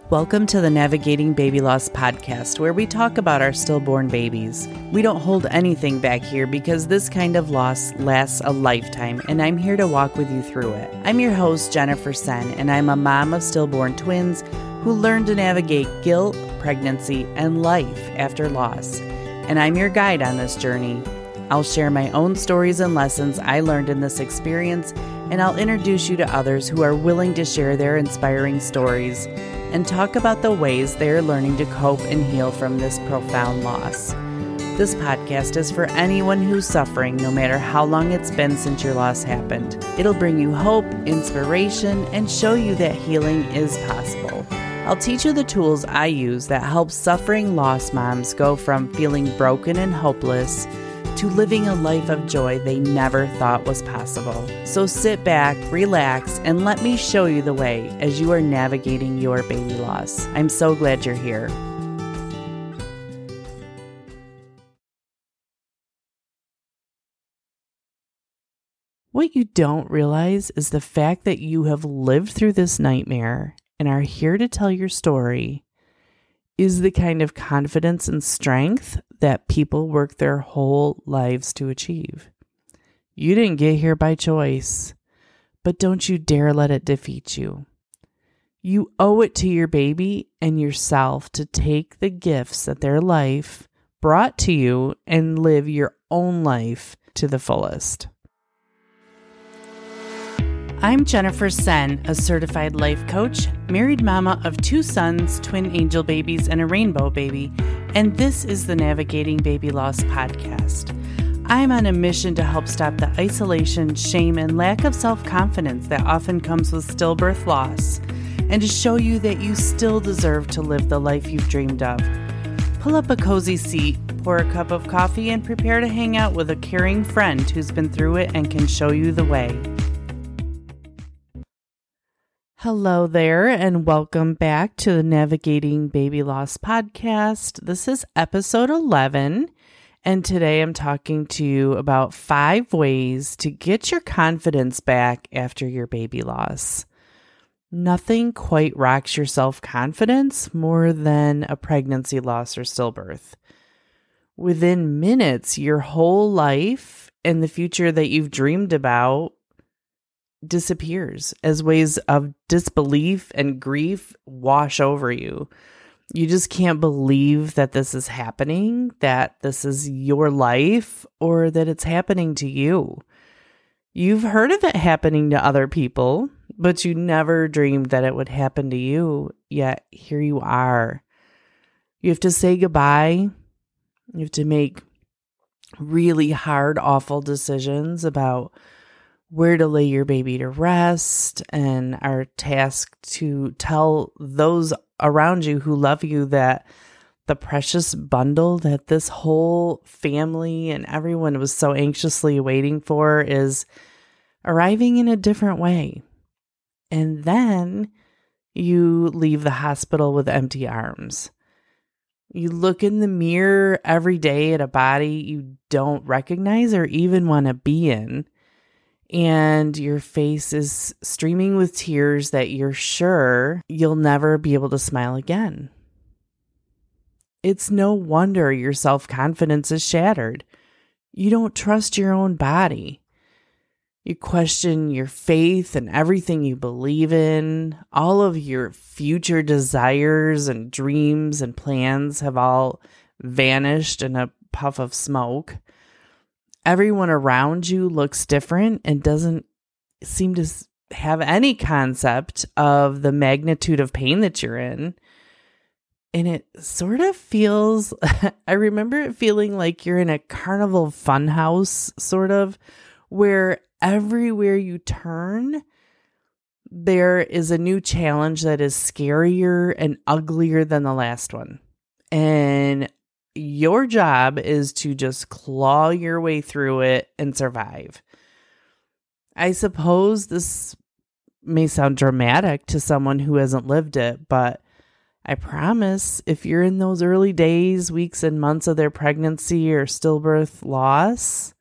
Welcome to the Navigating Baby Loss podcast, where we talk about our stillborn babies. We don't hold anything back here because this kind of loss lasts a lifetime, and I'm here to walk with you through it. I'm your host, Jennifer Sen, and I'm a mom of stillborn twins who learned to navigate guilt, pregnancy, and life after loss. And I'm your guide on this journey. I'll share my own stories and lessons I learned in this experience, and I'll introduce you to others who are willing to share their inspiring stories and talk about the ways they are learning to cope and heal from this profound loss. This podcast is for anyone who's suffering, no matter how long it's been since your loss happened. It'll bring you hope, inspiration, and show you that healing is possible. I'll teach you the tools I use that help suffering loss moms go from feeling broken and hopeless to living a life of joy they never thought was possible. So sit back, relax, and let me show you the way as you are navigating your baby loss. I'm so glad you're here. What you don't realize is the fact that you have lived through this nightmare and are here to tell your story is the kind of confidence and strength that people work their whole lives to achieve. You didn't get here by choice, but don't you dare let it defeat you. You owe it to your baby and yourself to take the gifts that their life brought to you and live your own life to the fullest. I'm Jennifer Sen, a certified life coach, married mama of 2 sons, twin angel babies, and a rainbow baby, and this is the Navigating Baby Loss podcast. I'm on a mission to help stop the isolation, shame, and lack of self-confidence that often comes with stillbirth loss, and to show you that you still deserve to live the life you've dreamed of. Pull up a cozy seat, pour a cup of coffee, and prepare to hang out with a caring friend who's been through it and can show you the way. Hello there, and welcome back to the Navigating Baby Loss podcast. This is episode 11, and today I'm talking to you about 5 ways to get your confidence back after your baby loss. Nothing quite rocks your self-confidence more than a pregnancy loss or stillbirth. Within minutes, your whole life and the future that you've dreamed about disappears as waves of disbelief and grief wash over you. You just can't believe that this is happening, that this is your life, or that it's happening to you. You've heard of it happening to other people, but you never dreamed that it would happen to you, yet here you are. You have to say goodbye. You have to make really hard, awful decisions about where to lay your baby to rest, and are tasked to tell those around you who love you that the precious bundle that this whole family and everyone was so anxiously waiting for is arriving in a different way. And then you leave the hospital with empty arms. You look in the mirror every day at a body you don't recognize or even want to be in, and your face is streaming with tears that you're sure you'll never be able to smile again. It's no wonder your self-confidence is shattered. You don't trust your own body. You question your faith and everything you believe in. All of your future desires and dreams and plans have all vanished in a puff of smoke. Everyone around you looks different and doesn't seem to have any concept of the magnitude of pain that you're in. And it sort of feels, I remember it feeling like you're in a carnival funhouse, sort of, where everywhere you turn, there is a new challenge that is scarier and uglier than the last one. And your job is to just claw your way through it and survive. I suppose this may sound dramatic to someone who hasn't lived it, but I promise if you're in those early days, weeks, and months of their pregnancy or stillbirth loss,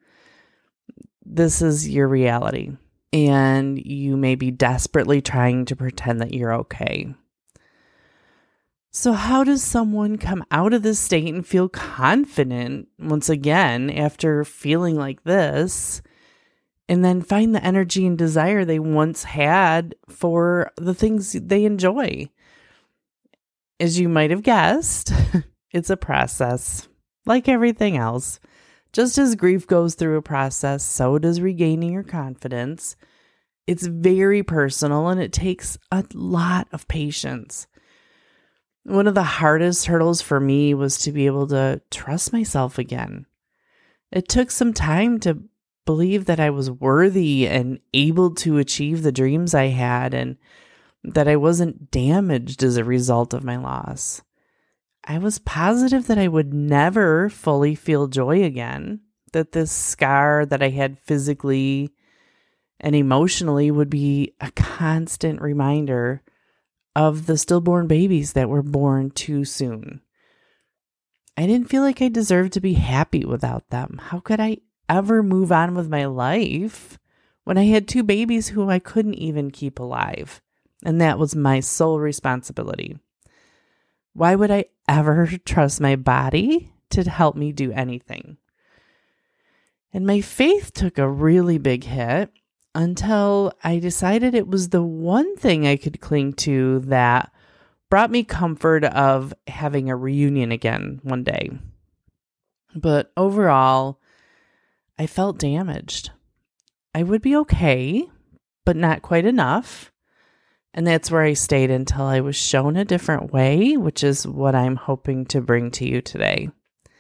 this is your reality. And you may be desperately trying to pretend that you're okay. So how does someone come out of this state and feel confident once again after feeling like this, and then find the energy and desire they once had for the things they enjoy? As you might have guessed, it's a process, like everything else. Just as grief goes through a process, so does regaining your confidence. It's very personal and it takes a lot of patience. One of the hardest hurdles for me was to be able to trust myself again. It took some time to believe that I was worthy and able to achieve the dreams I had, and that I wasn't damaged as a result of my loss. I was positive that I would never fully feel joy again, that this scar that I had physically and emotionally would be a constant reminder of the stillborn babies that were born too soon. I didn't feel like I deserved to be happy without them. How could I ever move on with my life when I had two babies who I couldn't even keep alive? And that was my sole responsibility. Why would I ever trust my body to help me do anything? And my faith took a really big hit until I decided it was the one thing I could cling to that brought me comfort of having a reunion again one day. But overall, I felt damaged. I would be okay, but not quite enough. And that's where I stayed until I was shown a different way, which is what I'm hoping to bring to you today.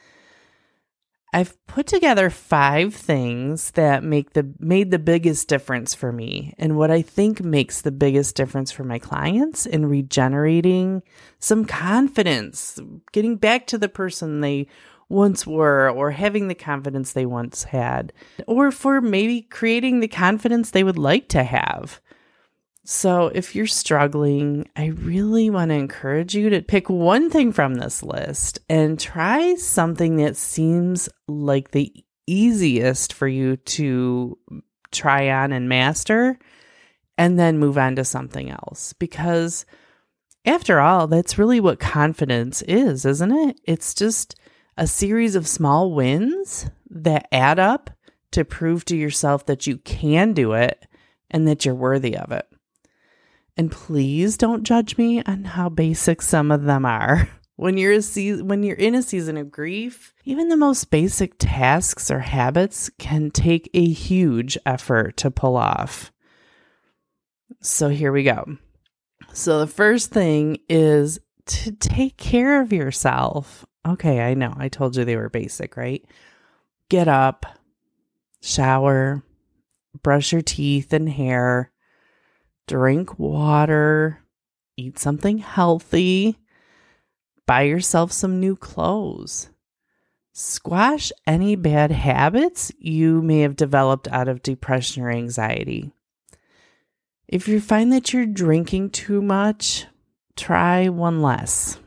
I've put together 5 things that made the biggest difference for me, and what I think makes the biggest difference for my clients in regenerating some confidence, getting back to the person they once were, or having the confidence they once had, or for maybe creating the confidence they would like to have. So if you're struggling, I really want to encourage you to pick one thing from this list and try something that seems like the easiest for you to try on and master, and then move on to something else. Because after all, that's really what confidence is, isn't it? It's just a series of small wins that add up to prove to yourself that you can do it and that you're worthy of it. And please don't judge me on how basic some of them are. When you're in a season of grief, even the most basic tasks or habits can take a huge effort to pull off. So here we go. So the first thing is to take care of yourself. Okay, I know. I told you they were basic, right? Get up, shower, brush your teeth and hair, drink water, eat something healthy, buy yourself some new clothes. Squash any bad habits you may have developed out of depression or anxiety. If you find that you're drinking too much, try one less.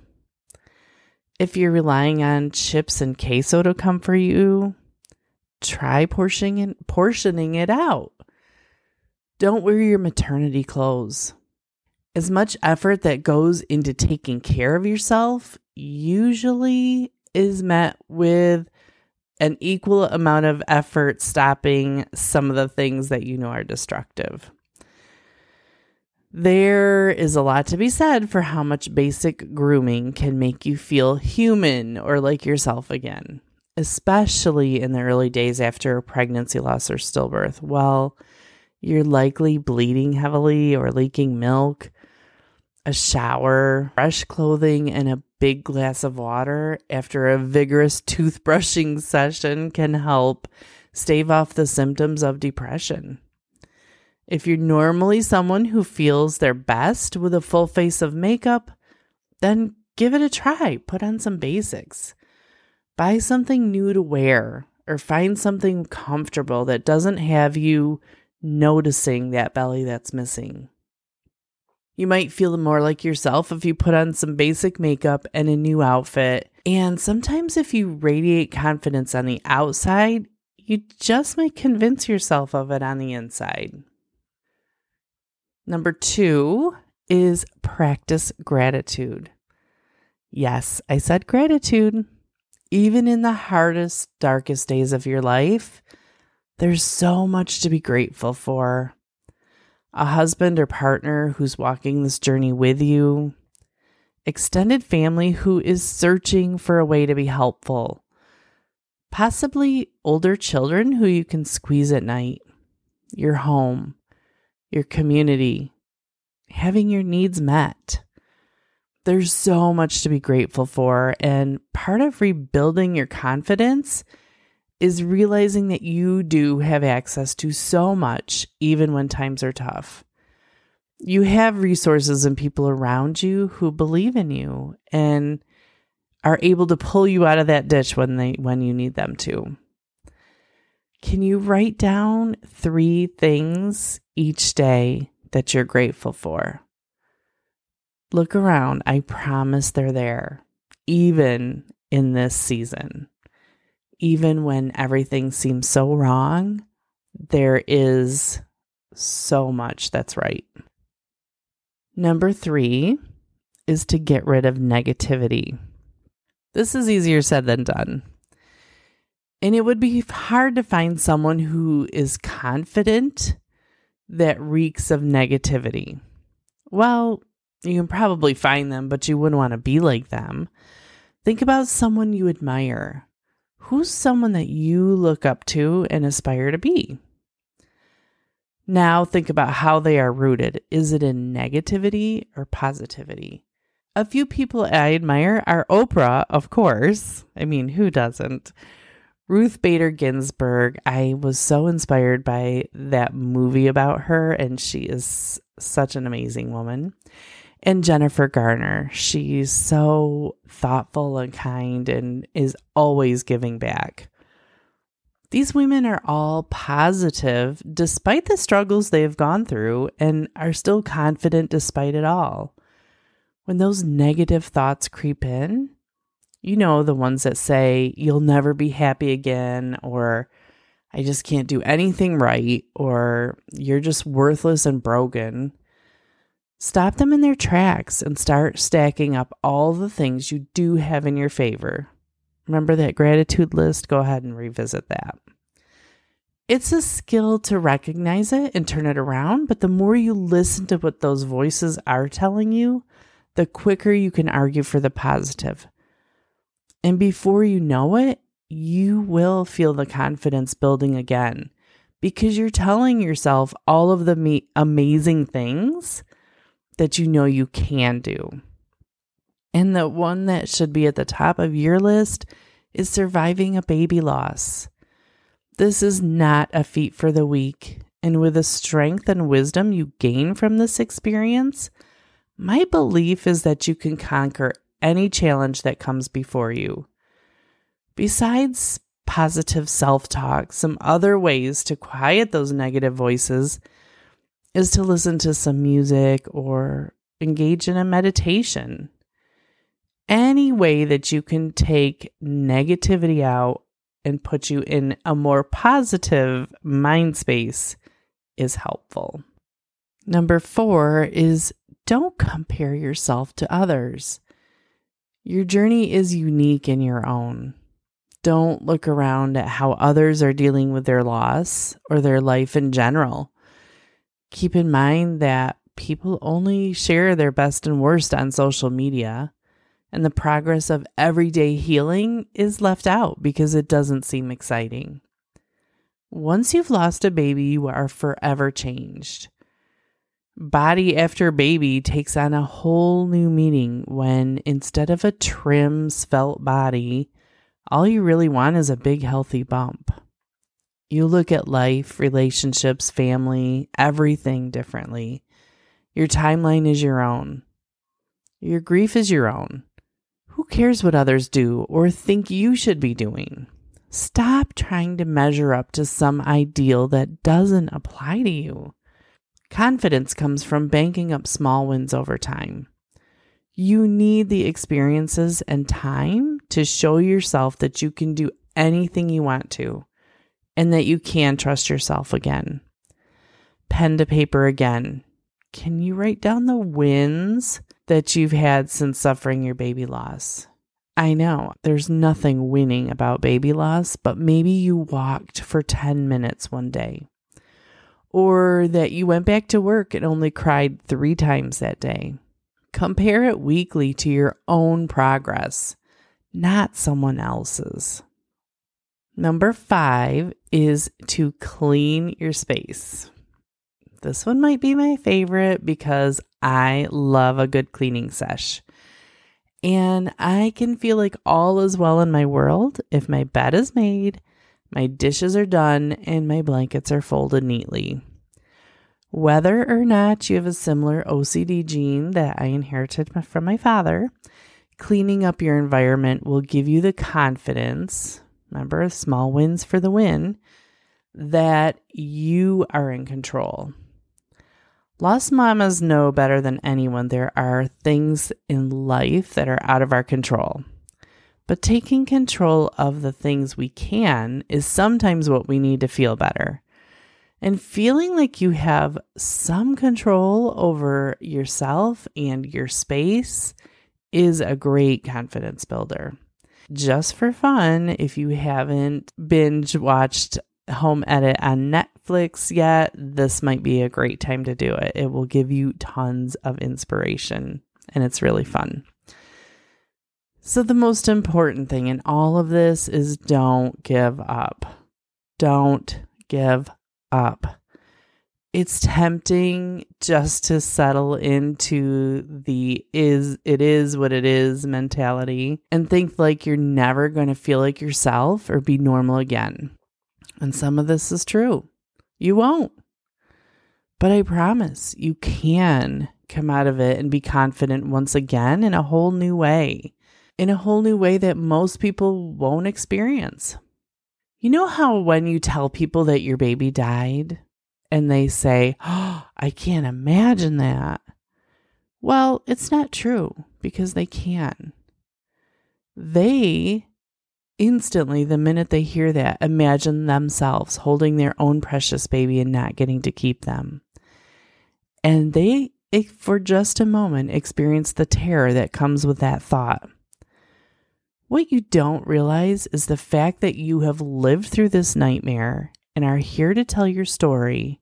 If you're relying on chips and queso to comfort you, try portioning it out. Don't wear your maternity clothes. As much effort that goes into taking care of yourself usually is met with an equal amount of effort stopping some of the things that you know are destructive. There is a lot to be said for how much basic grooming can make you feel human or like yourself again, especially in the early days after a pregnancy loss or stillbirth. Well, you're likely bleeding heavily or leaking milk. A shower, fresh clothing, and a big glass of water after a vigorous toothbrushing session can help stave off the symptoms of depression. If you're normally someone who feels their best with a full face of makeup, then give it a try. Put on some basics. Buy something new to wear, or find something comfortable that doesn't have you noticing that belly that's missing. You might feel more like yourself if you put on some basic makeup and a new outfit. And sometimes if you radiate confidence on the outside, you just might convince yourself of it on the inside. Number 2 is practice gratitude. Yes, I said gratitude. Even in the hardest, darkest days of your life, there's so much to be grateful for. A husband or partner who's walking this journey with you, extended family who is searching for a way to be helpful, possibly older children who you can squeeze at night, your home, your community, having your needs met. There's so much to be grateful for, and part of rebuilding your confidence is realizing that you do have access to so much, even when times are tough. You have resources and people around you who believe in you and are able to pull you out of that ditch when you need them to. Can you write down 3 things each day that you're grateful for? Look around. I promise they're there, even in this season. Even when everything seems so wrong, there is so much that's right. Number 3 is to get rid of negativity. This is easier said than done. And it would be hard to find someone who is confident that reeks of negativity. Well, you can probably find them, but you wouldn't want to be like them. Think about someone you admire. Who's someone that you look up to and aspire to be? Now think about how they are rooted. Is it in negativity or positivity? A few people I admire are Oprah, of course. I mean, who doesn't? Ruth Bader Ginsburg. I was so inspired by that movie about her, and she is such an amazing woman. And Jennifer Garner. She's so thoughtful and kind and is always giving back. These women are all positive despite the struggles they have gone through and are still confident despite it all. When those negative thoughts creep in, you know, the ones that say, you'll never be happy again, or I just can't do anything right, or you're just worthless and broken. Stop them in their tracks and start stacking up all the things you do have in your favor. Remember that gratitude list? Go ahead and revisit that. It's a skill to recognize it and turn it around, but the more you listen to what those voices are telling you, the quicker you can argue for the positive. And before you know it, you will feel the confidence building again because you're telling yourself all of the amazing things that you know you can do. And the one that should be at the top of your list is surviving a baby loss. This is not a feat for the weak. And with the strength and wisdom you gain from this experience, my belief is that you can conquer any challenge that comes before you. Besides positive self-talk, some other ways to quiet those negative voices is to listen to some music or engage in a meditation. Any way that you can take negativity out and put you in a more positive mind space is helpful. Number 4 is don't compare yourself to others. Your journey is unique in your own. Don't look around at how others are dealing with their loss or their life in general. Keep in mind that people only share their best and worst on social media, and the progress of everyday healing is left out because it doesn't seem exciting. Once you've lost a baby, you are forever changed. Body after baby takes on a whole new meaning when instead of a trim, svelte body, all you really want is a big, healthy bump. You look at life, relationships, family, everything differently. Your timeline is your own. Your grief is your own. Who cares what others do or think you should be doing? Stop trying to measure up to some ideal that doesn't apply to you. Confidence comes from banking up small wins over time. You need the experiences and time to show yourself that you can do anything you want to and that you can trust yourself again. Pen to paper again. Can you write down the wins that you've had since suffering your baby loss. I know there's nothing winning about baby loss, but maybe you walked for 10 minutes one day, or that you went back to work and only cried 3 times that day. Compare it weekly to your own progress, not someone else's. Number 5 is to clean your space. This one might be my favorite because I love a good cleaning sesh. And I can feel like all is well in my world if my bed is made, my dishes are done, and my blankets are folded neatly. Whether or not you have a similar OCD gene that I inherited from my father, cleaning up your environment will give you the confidence, remember, small wins for the win, that you are in control. Lost mamas know better than anyone there are things in life that are out of our control. But taking control of the things we can is sometimes what we need to feel better. And feeling like you have some control over yourself and your space is a great confidence builder. Just for fun, if you haven't binge watched Home Edit on Netflix yet, this might be a great time to do it. It will give you tons of inspiration, and it's really fun. So the most important thing in all of this is don't give up. Don't give up. It's tempting just to settle into the it is what it is mentality and think like you're never going to feel like yourself or be normal again. And some of this is true. You won't. But I promise you can come out of it and be confident once again in a whole new way. In a whole new way that most people won't experience. You know how when you tell people that your baby died and they say, "Oh, I can't imagine that." Well, it's not true because they can. They instantly, the minute they hear that, imagine themselves holding their own precious baby and not getting to keep them. And they, for just a moment, experience the terror that comes with that thought. What you don't realize is the fact that you have lived through this nightmare and are here to tell your story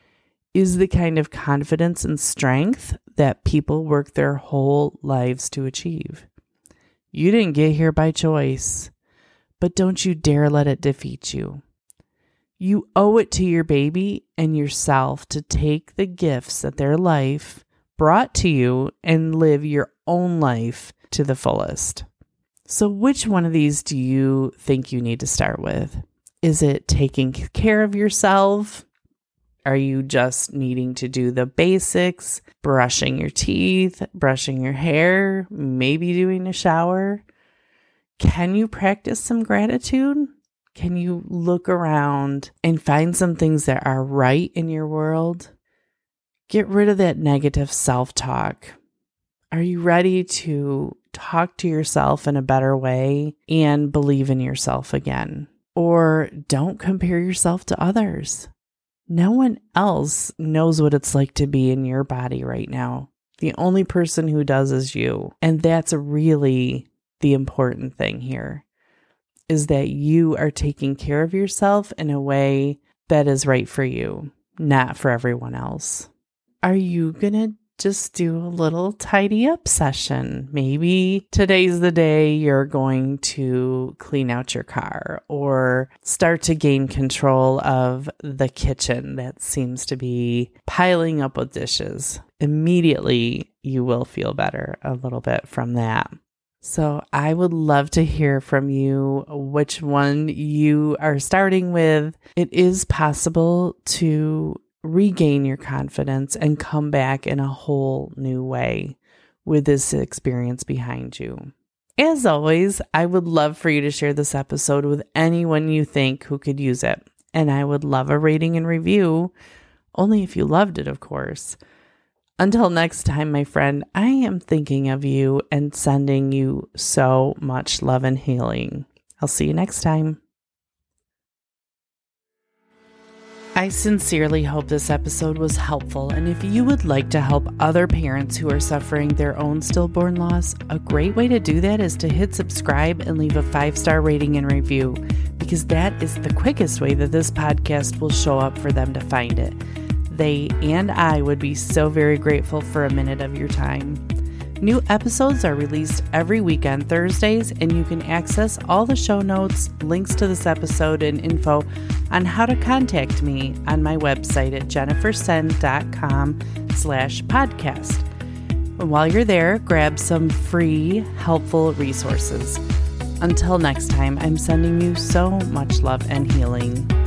is the kind of confidence and strength that people work their whole lives to achieve. You didn't get here by choice, but don't you dare let it defeat you. You owe it to your baby and yourself to take the gifts that their life brought to you and live your own life to the fullest. So which one of these do you think you need to start with? Is it taking care of yourself? Are you just needing to do the basics? Brushing your teeth, brushing your hair, maybe doing a shower? Can you practice some gratitude? Can you look around and find some things that are right in your world? Get rid of that negative self-talk. Are you ready to talk to yourself in a better way and believe in yourself again? Or don't compare yourself to others. No one else knows what it's like to be in your body right now. The only person who does is you. And that's really the important thing here, is that you are taking care of yourself in a way that is right for you, not for everyone else. Are you going to just do a little tidy up session? Maybe today's the day you're going to clean out your car or start to gain control of the kitchen that seems to be piling up with dishes. Immediately, you will feel better a little bit from that. So I would love to hear from you which one you are starting with. It is possible to regain your confidence and come back in a whole new way with this experience behind you. As always, I would love for you to share this episode with anyone you think who could use it. And I would love a rating and review, only if you loved it, of course. Until next time, my friend, I am thinking of you and sending you so much love and healing. I'll see you next time. I sincerely hope this episode was helpful, and if you would like to help other parents who are suffering their own stillborn loss, a great way to do that is to hit subscribe and leave a 5-star rating and review, because that is the quickest way that this podcast will show up for them to find it. They and I would be so very grateful for a minute of your time. New episodes are released every week on Thursdays, and you can access all the show notes, links to this episode, and info on how to contact me on my website at jennifersen.com/podcast. And while you're there, grab some free, helpful resources. Until next time, I'm sending you so much love and healing.